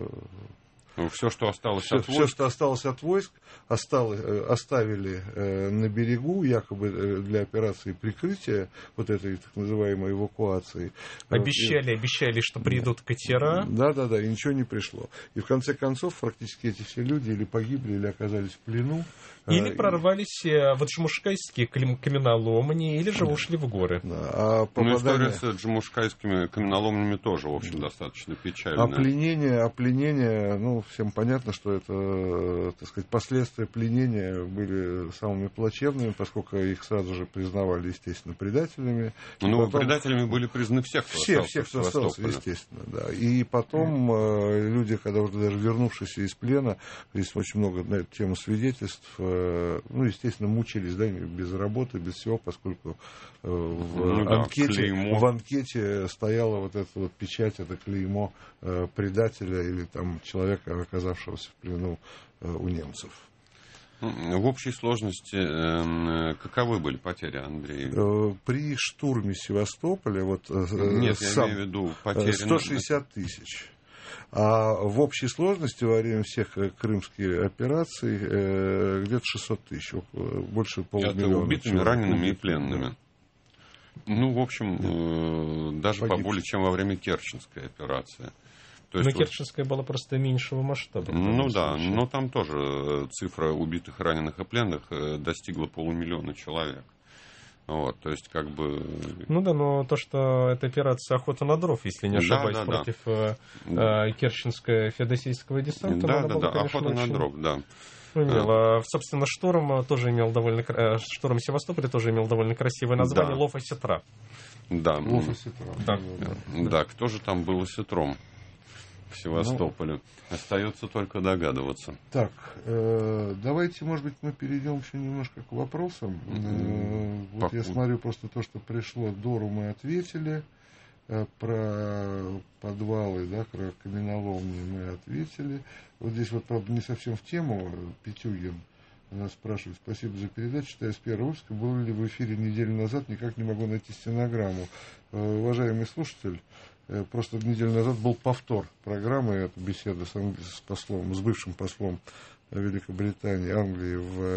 Все, что осталось все, от войск. Все, что осталось от войск, осталось, оставили на берегу, якобы для операции прикрытия, вот этой так называемой эвакуации. Обещали, и... обещали, что придут катера. Да, да, да, и ничего не пришло. И в конце концов, практически эти все люди или погибли, или оказались в плену. Или прорвались в Джамушкайские каменоломни, или же ушли в горы. Да, а попадание... Ну, история с джамушкайскими каменоломнями тоже, в общем, достаточно печальная. А пленение, а пленение, ну, всем понятно, что это, так сказать, последствия пленения были самыми плачевными, поскольку их сразу же признавали, естественно, предателями. Ну, потом... предателями были признаны все, кто все, остался. Все, кто остался, естественно, да. И потом mm. люди, когда уже даже вернувшиеся из плена, здесь очень много на эту тему свидетельств, ну, естественно, мучились, да, без работы, без всего, поскольку в, ну, да, анкете, в анкете стояла вот эта вот печать, это клеймо предателя или там человека, оказавшегося в плену у немцев. В общей сложности каковы были потери, Андрей? При штурме Севастополя, вот Нет, сам, я имею в виду потери... сто шестьдесят тысяч. А в общей сложности во время всех крымских операций где-то шестьсот тысяч, больше полумиллиона. Это убитыми, человек. Ранеными и пленными. Ну, в общем, да. даже Погиб. поболее, чем во время Керченской операции. То есть, но Керченская вот... была просто меньшего масштаба. Ну да, случае. Но там тоже цифра убитых, раненых и пленных достигла полумиллиона человек. Вот, то есть, как бы... Ну да, но то, что это операция «Охота на дров», если не ошибаюсь, да, да, против да. Э, Керченско-феодосийского десанта. Да, да, да, «Охота очень... на дров», да. Имела. Собственно, «Шторм» тоже имел довольно... «Шторм Севастополя» тоже имел довольно красивое название, да. «Лов осетра». Да. «Лов осетра». Да. Да. Да, кто же там был осетром в Севастополе? Ну, остается только догадываться. Так, э, давайте, может быть, мы перейдем еще немножко к вопросам. Э, вот я смотрю просто то, что пришло, Дору мы ответили. Э, про подвалы, да, про каменоломни мы ответили. Вот здесь вот, правда, не совсем в тему. Петюгин нас спрашивает: спасибо за передачу, читаю с первого выпуска. Был ли в эфире неделю назад, никак не могу найти стенограмму. Э, уважаемый слушатель, просто неделю назад был повтор программы, это беседа с, англи... с послом, с бывшим послом Великобритании, Англии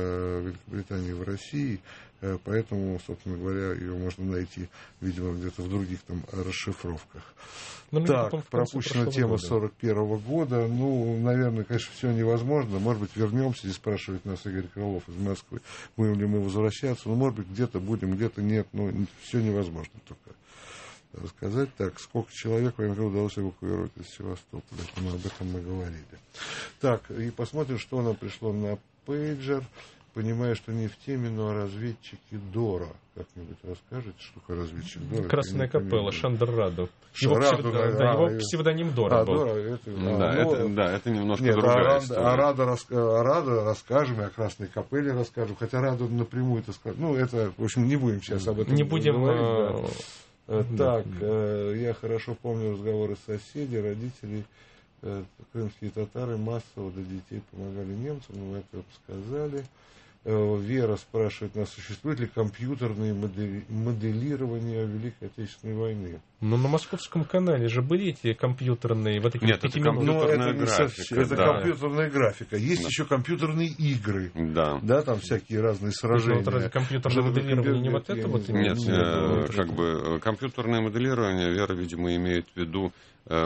в Великобритании в России, поэтому, собственно говоря, ее можно найти, видимо, где-то в других там расшифровках. Но так, пропущена тема сорок первого года. Ну, наверное, конечно, все невозможно. Может быть, вернемся. Здесь спрашивает нас Игорь Крылов из Москвы, будем ли мы возвращаться. Ну, может быть, где-то будем, где-то нет. Ну, все невозможно только рассказать. Так, сколько человек военных удалось эвакуировать из Севастополя? Мы об этом мы говорили. Так, и посмотрим, что нам пришло на пейджер. Понимаю, что не в теме, но о разведчике Дора. Как-нибудь расскажете, что такое разведчик Дора? Красная капелла, Шандер Раду. Его, Раду, псевдо, да, да, его а, псевдоним Дора а, был. Дора, это, а, да, ну, это, да, это немножко нет, другая а, история. А Рада, рас, а Рада расскажем, и о Красной капелле расскажем. Хотя Раду напрямую это скажем. Ну, это, в общем, не будем сейчас об этом не будем говорить. Да. Так, э, я хорошо помню разговоры соседей, родителей. Э, крымские татары массово до детей помогали немцам, мы это сказали. Э, Вера спрашивает нас, существует ли компьютерное модели- моделирование Великой Отечественной войны? Ну, на Московском канале же были эти компьютерные, вот эти Нет, это компьютерная ну, это графика. Это да. компьютерная графика. Есть да. еще компьютерные игры. Да. Да, там всякие разные сражения. Ну, разве компьютерное моделирование не вот это вот? Нет, э, как бы компьютерное моделирование, Вера, видимо, имеет в виду э,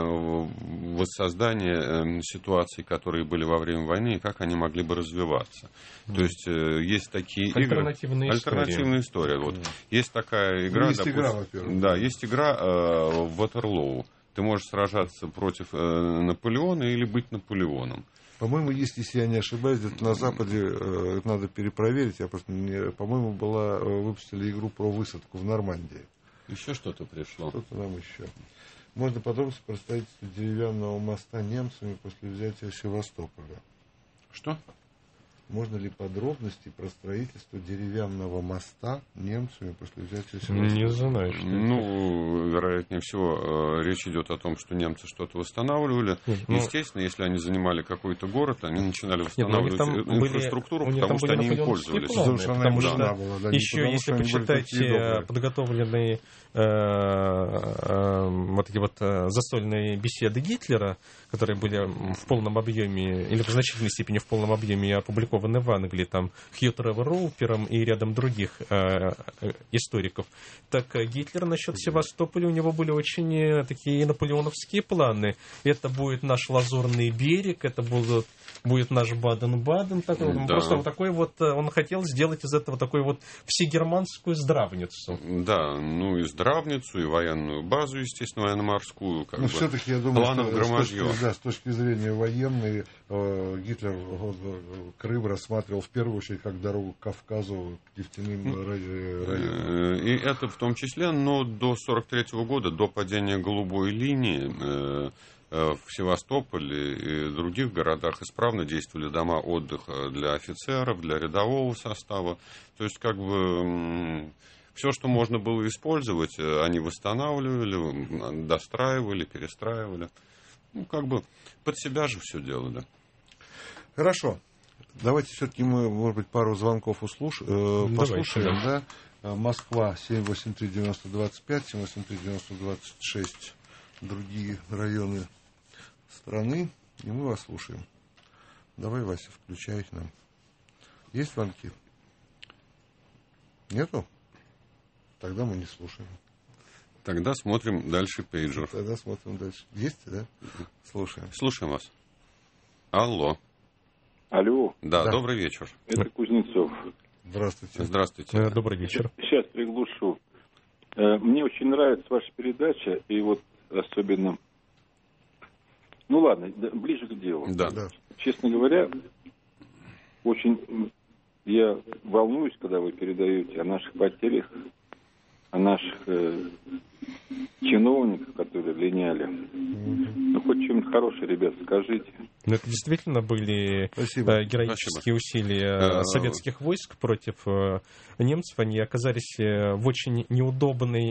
воссоздание э, ситуаций, которые были во время войны, и как они могли бы развиваться. Mm. То есть э, есть такие альтернативные игры. История. Альтернативная история. Вот. Mm. Есть такая игра. Есть допустим, игра, во-первых. Да, есть игра э, в Ватерлоу. Ты можешь сражаться против э, Наполеона или быть Наполеоном. По-моему, есть, если я не ошибаюсь, где-то на Западе, э, это надо перепроверить, я просто не, по-моему, была, э, выпустили игру про высадку в Нормандии. Еще что-то пришло. Что-то нам еще. Можно подробности про строительство деревянного моста немцами после взятия Севастополя. Что? Можно ли подробности про строительство деревянного моста немцами после взятия Севастополя? Не знаю. Что ну, вероятнее всего, речь идет о том, что немцы что-то восстанавливали. Нет, ну, Естественно, если они занимали какой-то город, они начинали восстанавливать нет, ну, инфраструктуру, были, потому что они им пользовались. Планы, потому потому что, что была, да, еще, потому, если почитать подготовленные э, э, вот эти вот застольные беседы Гитлера, которые были в полном объеме, или в значительной степени в полном объеме опубликованы в Англии, там, Хью Тревор Роупером и рядом других э, историков, так Гитлер насчет Севастополя, у него были очень такие наполеоновские планы. Это будет наш Лазурный берег, это будут, будет наш Баден-Баден. Такой, да. Просто вот такой вот, он хотел сделать из этого такой вот всегерманскую здравницу. Да, ну и здравницу, и военную базу, естественно, военно-морскую. Как Но бы, все-таки, я думаю, планов громадье. Да, с точки зрения военной, э, Гитлер э, Крым рассматривал в первую очередь как дорогу к Кавказу, к нефтяным районам. И это в том числе, но до сорок третьего года, до падения Голубой линии, э, э, в Севастополе и других городах исправно действовали дома отдыха для офицеров, для рядового состава. То есть, как бы... Все, что можно было использовать, они восстанавливали, достраивали, перестраивали. Ну, как бы под себя же все делали. Хорошо. Давайте все-таки мы, может быть, пару звонков услуш... э, послушаем. Да? Москва семь восемь три девяносто двадцать пять, семь восемь три девяносто двадцать шесть, другие районы страны. И мы вас слушаем. Давай, Вася, включай их нам. Есть звонки? Нету? Тогда мы не слушаем. Тогда смотрим дальше пейджер. Тогда смотрим дальше. Есть, да? Слушаем. Слушаем вас. Алло. Алло. Да, да. Добрый вечер. Это Кузнецов. Здравствуйте. Здравствуйте. Добрый вечер. Сейчас приглушу. Мне очень нравится ваша передача, и вот особенно... Ну ладно, ближе к делу. Да. Да. Честно говоря, очень я волнуюсь, когда вы передаете о наших потерях, о наших э, чиновниках, которые линяли. Mm-hmm. Ну, хоть что-нибудь хорошее, ребят, скажите. Ну, это действительно были Спасибо. героические Спасибо. усилия советских войск против немцев. Они оказались в очень неудобной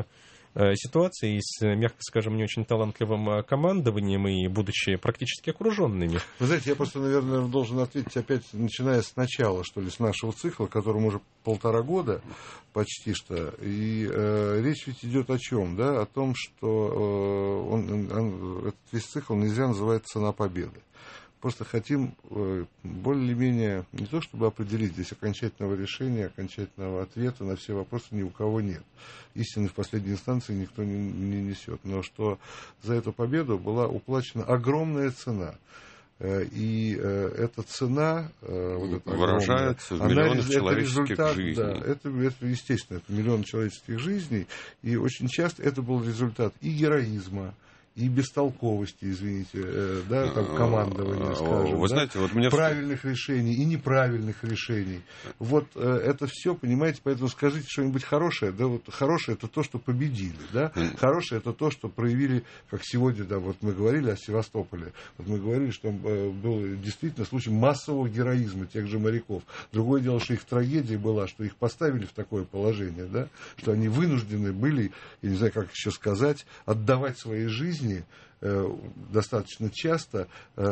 ситуации с, мягко скажем, не очень талантливым командованием и будучи практически окруженными. Вы знаете, я просто, наверное, должен ответить опять, начиная с начала, что ли, с нашего цикла, которому уже полтора года почти что. И э, речь ведь идет о чем, да? О том, что э, он, он, этот весь цикл нельзя называть «Цена победы». Просто хотим э, более-менее, не то чтобы определить, здесь окончательного решения, окончательного ответа на все вопросы ни у кого нет. Истины в последней инстанции никто не, не несет. Но что за эту победу была уплачена огромная цена. Э, и э, эта цена э, вот эта выражается огромная, в миллионах она, человеческих это результат, жизней. Да, это, это естественно, это миллион человеческих жизней. И очень часто это был результат и героизма, и бестолковости, извините, э, да, там, командования, скажем, Вы да, знаете, вот мне... правильных решений и неправильных решений. Вот э, это все, понимаете, поэтому скажите что-нибудь хорошее, да, вот хорошее это то, что победили, да, mm. хорошее это то, что проявили, как сегодня, да, вот мы говорили о Севастополе, вот мы говорили, что э, был действительно случай массового героизма тех же моряков. Другое дело, что их трагедия была, что их поставили в такое положение, да, что они вынуждены были, я не знаю, как еще сказать, отдавать свои жизни достаточно часто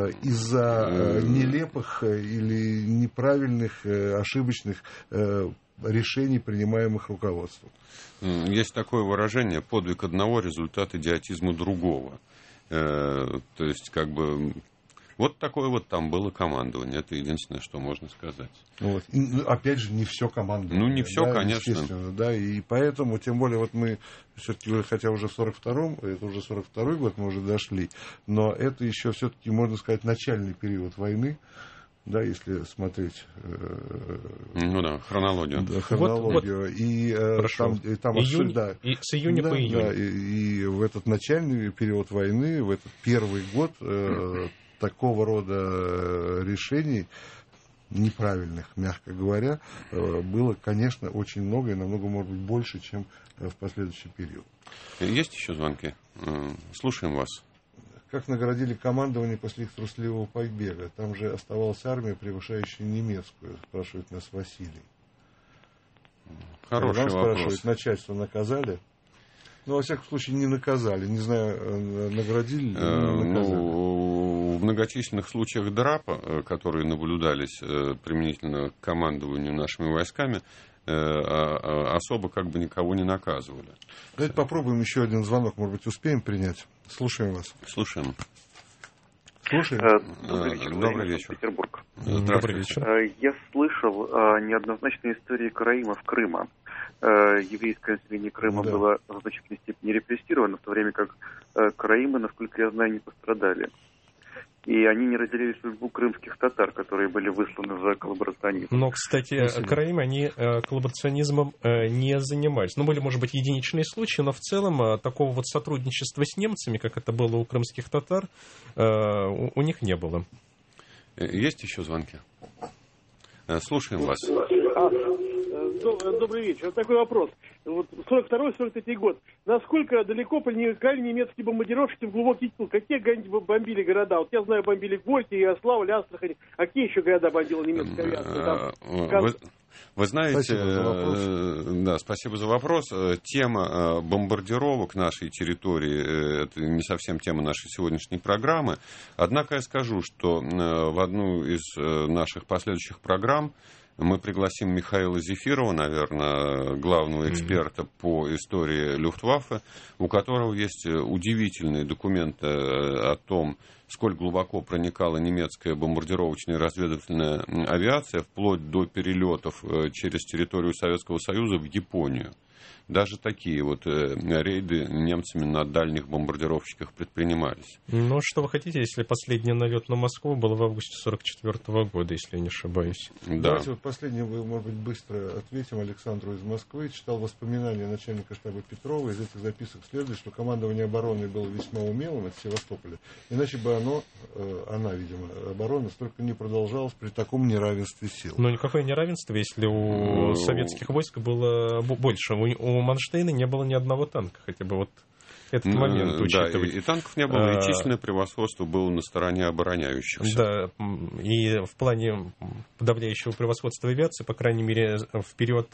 из-за нелепых или неправильных, ошибочных решений, принимаемых руководством. Есть такое выражение: подвиг одного — результат идиотизма другого. То есть, как бы... Вот такое вот там было командование. Это единственное, что можно сказать. Вот. И, ну, опять же, не все командование. Ну, не все, да, конечно. Естественно, да, и поэтому, тем более, вот мы все-таки, хотя уже в сорок втором, это уже сорок второй год мы уже дошли, но это еще все-таки, можно сказать, начальный период войны. Да, если смотреть э, ну да, хронологию. Да, хронологию. Вот, вот. И, э, там, и там Июнь, да, и с июня да, по июнь. Да, и, и в этот начальный период войны, в этот первый год, э, такого рода решений, неправильных, мягко говоря, было, конечно, очень много и намного, может быть, больше, чем в последующий период. Есть еще звонки? Слушаем вас. Как наградили командование после их трусливого побега? Там же оставалась армия, превышающая немецкую, спрашивает нас Василий. Хороший Вам вопрос. Спрашивают, начальство наказали? Ну, во всяком случае, не наказали. Не знаю, наградили или не наказали. Ну, в многочисленных случаях драпа, которые наблюдались применительно к командованию нашими войсками, особо как бы никого не наказывали. Давайте попробуем еще один звонок. Может быть, успеем принять? Слушаем вас. Слушаем. Слушаем. Добрый вечер. Добрый вечер. Петербург. Добрый вечер. Я слышал о неоднозначной истории караимов Крыма. Еврейское население Крыма да. было в значительной степени репрессировано, в то время как караимы, насколько я знаю, не пострадали. И они не разделили судьбу крымских татар, которые были высланы за коллаборационизм. Но, кстати, караимы, они коллаборационизмом не занимались. Ну, были, может быть, единичные случаи, но в целом такого вот сотрудничества с немцами, как это было у крымских татар, у них не было. Есть еще звонки? Слушаем вас. Добрый вечер. Такой вопрос. Вот сорок второй сорок третий год. Насколько далеко проникали немецкие бомбардировщики в глубокий тыл? Какие бомбили города? Вот я знаю, бомбили Горький, Ярославль, Астрахань. А какие еще города бомбила немецкая авиация? Вы, вы знаете, спасибо да, спасибо за вопрос. Тема бомбардировок нашей территории, это не совсем тема нашей сегодняшней программы. Однако я скажу, что в одну из наших последующих программ мы пригласим Михаила Зефирова, наверное, главного эксперта по истории Люфтваффе, у которого есть удивительные документы о том, сколь глубоко проникала немецкая бомбардировочная и разведывательная авиация, вплоть до перелетов через территорию Советского Союза в Японию. Даже такие вот рейды немцами на дальних бомбардировщиках предпринимались. Ну, что вы хотите, если последний налет на Москву был в августе сорок четвёртого года, если я не ошибаюсь? Да. Давайте вот последнее, может быть, быстро ответим Александру из Москвы. Читал воспоминания начальника штаба Петрова. Из этих записок следует, что командование обороны было весьма умелым от Севастополя. Иначе бы оно, она, видимо, оборона, столько не продолжалась при таком неравенстве сил. Ну, никакое неравенство, если у ну... советских войск было больше. У У Манштейна не было ни одного танка, хотя бы вот этот момент учитывать. Да, и, и танков не было, и численное превосходство было на стороне обороняющихся. Да, и в плане подавляющего превосходства авиации, по крайней мере, в период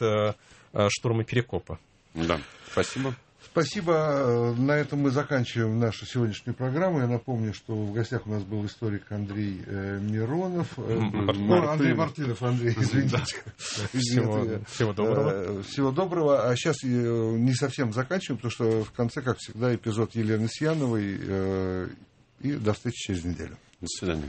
штурма Перекопа. Да, спасибо. Спасибо. На этом мы заканчиваем нашу сегодняшнюю программу. Я напомню, что в гостях у нас был историк Андрей э, Миронов. Э, ну, Андрей Мартынов, Андрей, извините. Всего, всего доброго. Всего доброго. А сейчас не совсем заканчиваем, потому что в конце, как всегда, эпизод Елены Сьяновой. Э, и до встречи через неделю. До свидания.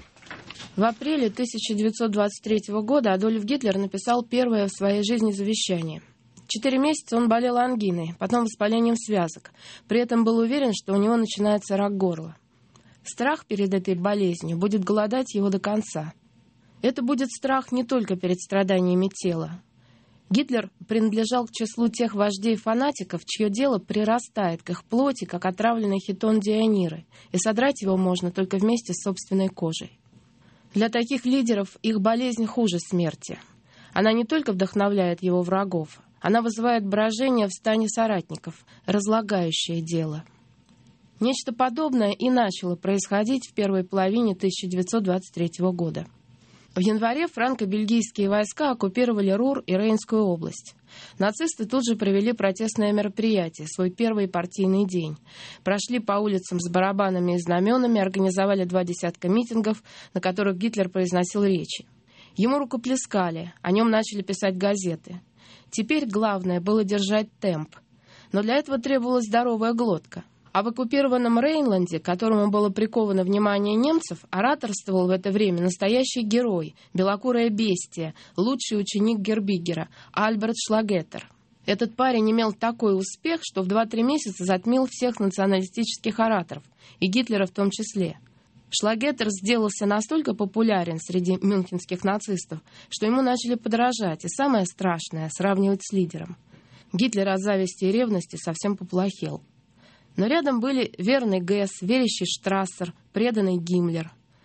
В апреле тысяча девятьсот двадцать третьего года Адольф Гитлер написал первое в своей жизни завещание. Четыре месяца он болел ангиной, потом воспалением связок. При этом был уверен, что у него начинается рак горла. Страх перед этой болезнью будет голодать его до конца. Это будет страх не только перед страданиями тела. Гитлер принадлежал к числу тех вождей-фанатиков, чье дело прирастает к их плоти, как отравленный хитон Диониры, и содрать его можно только вместе с собственной кожей. Для таких лидеров их болезнь хуже смерти. Она не только вдохновляет его врагов, она вызывает брожение в стане соратников, разлагающее дело. Нечто подобное и начало происходить в первой половине тысяча девятьсот двадцать третьего года. В январе франко-бельгийские войска оккупировали Рур и Рейнскую область. Нацисты тут же провели протестное мероприятие, свой первый партийный день. Прошли по улицам с барабанами и знаменами, организовали два десятка митингов, на которых Гитлер произносил речи. Ему рукоплескали, о нем начали писать газеты. Теперь главное было держать темп. Но для этого требовалась здоровая глотка. А в оккупированном Рейнланде, к которому было приковано внимание немцев, ораторствовал в это время настоящий герой, белокурое бестие, лучший ученик Гербигера, Альберт Шлагеттер. Этот парень имел такой успех, что в два-три месяца затмил всех националистических ораторов, и Гитлера в том числе. Шлагеттер сделался настолько популярен среди мюнхенских нацистов, что ему начали подражать, и самое страшное — сравнивать с лидером. Гитлер от зависти и ревности совсем поплохел. Но рядом были верный Гесс, верящий Штрассер, преданный Гиммлер.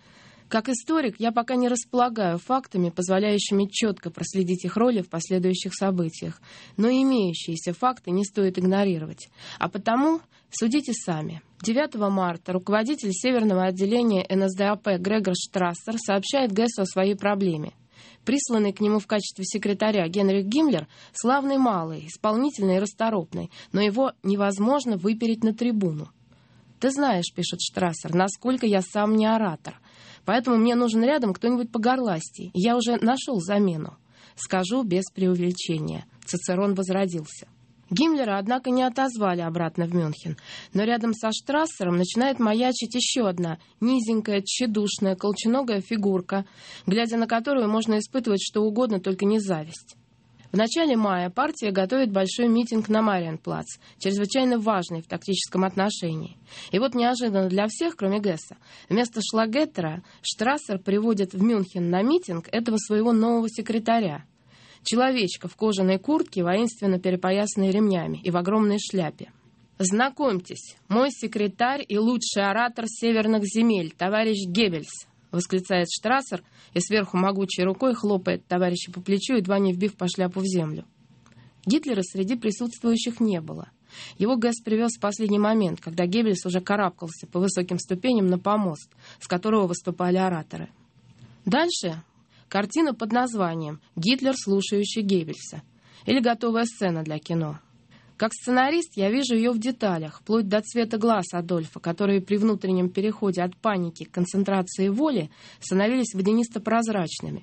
Как историк, я пока не располагаю фактами, позволяющими четко проследить их роли в последующих событиях, но имеющиеся факты не стоит игнорировать. А потому судите сами. девятого марта руководитель северного отделения эн эс дэ а пэ Грегор Штрассер сообщает Гессу о своей проблеме. Присланный к нему в качестве секретаря Генрих Гиммлер – славный малый, исполнительный и расторопный, но его невозможно выпереть на трибуну. «Ты знаешь, — пишет Штрассер, — насколько я сам не оратор. Поэтому мне нужен рядом кто-нибудь погорластей. Я уже нашел замену. Скажу без преувеличения. Цицерон возродился». Гиммлера, однако, не отозвали обратно в Мюнхен. Но рядом со Штрассером начинает маячить еще одна низенькая, тщедушная, колченогая фигурка, глядя на которую можно испытывать что угодно, только не зависть. В начале мая партия готовит большой митинг на Мариенплац, чрезвычайно важный в тактическом отношении. И вот неожиданно для всех, кроме Гесса, вместо Шлагеттера Штрассер приводит в Мюнхен на митинг этого своего нового секретаря. Человечка в кожаной куртке, воинственно перепоясанной ремнями, и в огромной шляпе. «Знакомьтесь, мой секретарь и лучший оратор северных земель, товарищ Геббельс», — восклицает Штрассер и сверху могучей рукой хлопает товарища по плечу, едва не вбив по шляпу в землю. Гитлера среди присутствующих не было. Его Гесс привез в последний момент, когда Геббельс уже карабкался по высоким ступеням на помост, с которого выступали ораторы. Дальше картина под названием «Гитлер, слушающий Геббельса» или готовая сцена для кино. Как сценарист я вижу ее в деталях, вплоть до цвета глаз Адольфа, которые при внутреннем переходе от паники к концентрации воли становились водянисто-прозрачными.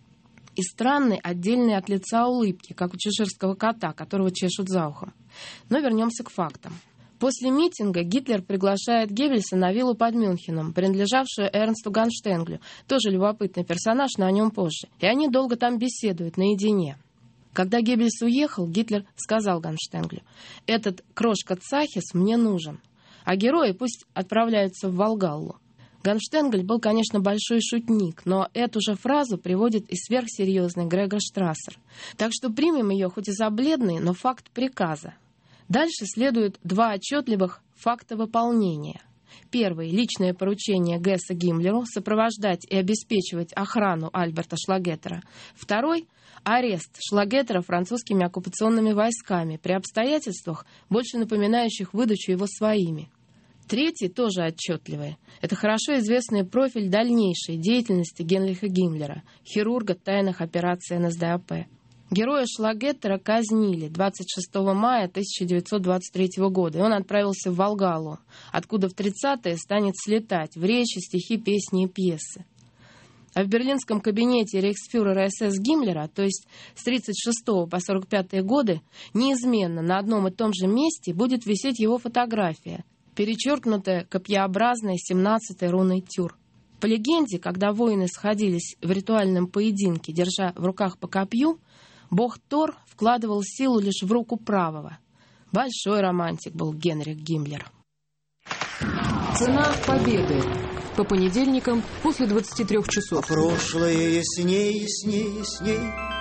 И странной, отдельной от лица улыбки, как у чеширского кота, которого чешут за ухом. Но вернемся к фактам. После митинга Гитлер приглашает Геббельса на виллу под Мюнхеном, принадлежавшую Эрнсту Ганштенглю, тоже любопытный персонаж, но о нем позже. И они долго там беседуют наедине. Когда Геббельс уехал, Гитлер сказал Ганштенглю: «Этот крошка Цахис мне нужен, а герои пусть отправляются в Волгаллу». Ганштенгль был, конечно, большой шутник, но эту же фразу приводит и сверхсерьезный Грегор Штрассер. Так что примем ее хоть и за бледный, но факт приказа. Дальше следуют два отчетливых факта выполнения. Первый — личное поручение Гесса Гиммлеру сопровождать и обеспечивать охрану Альберта Шлагеттера. Второй — арест Шлагеттера французскими оккупационными войсками при обстоятельствах, больше напоминающих выдачу его своими. Третий тоже отчетливый. Это хорошо известный профиль дальнейшей деятельности Генриха Гиммлера, хирурга тайных операций эн эс дэ а пэ. Героя Шлагеттера казнили двадцать шестого мая тысяча девятьсот двадцать третьего года, и он отправился в Волгаллу, откуда в тридцатые станет слетать в речи, стихи, песни и пьесы. А в берлинском кабинете рейхсфюрера эс эс Гиммлера, то есть с тридцать шестого по сорок пятые годы, неизменно на одном и том же месте будет висеть его фотография, перечеркнутая копьеобразной семнадцатой руной Тюр. По легенде, когда воины сходились в ритуальном поединке, держа в руках по копью, бог Тор вкладывал силу лишь в руку правого. Большой романтик был Генрих Гиммлер. Цена победы. По понедельникам после двадцати трёх часов. А прошлое ясней, ясней, ясней.